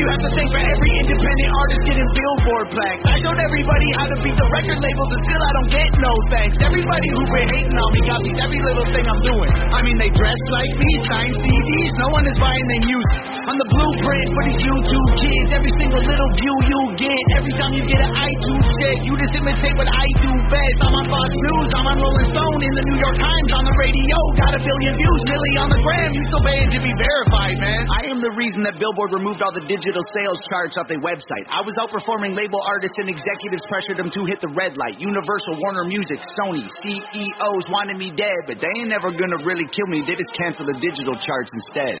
you have to thank for every independent artist getting Billboard plaques. I showed everybody how to beat the record labels and still I don't get no thanks. Everybody who been hating on me copies every little thing I'm doing. I mean, they dress like me, sign CDs, no one is buying their music. I'm the blueprint for these YouTube kids. Every single little view you get, every time you get an iTunes check, you just imitate what I do best. I'm on Fox News, I'm on Rolling Stone, in the New York Times, on the radio. Got a billion views, Millie on the gram. You still paying to be verified, man. I am the reason that Billboard removed all the digital sales charts off their website. I was outperforming label artists and executives pressured them to hit the red light. Universal, Warner Music, Sony, CEOs wanted me dead, but they ain't never gonna really kill me. They just cancel the digital charts instead.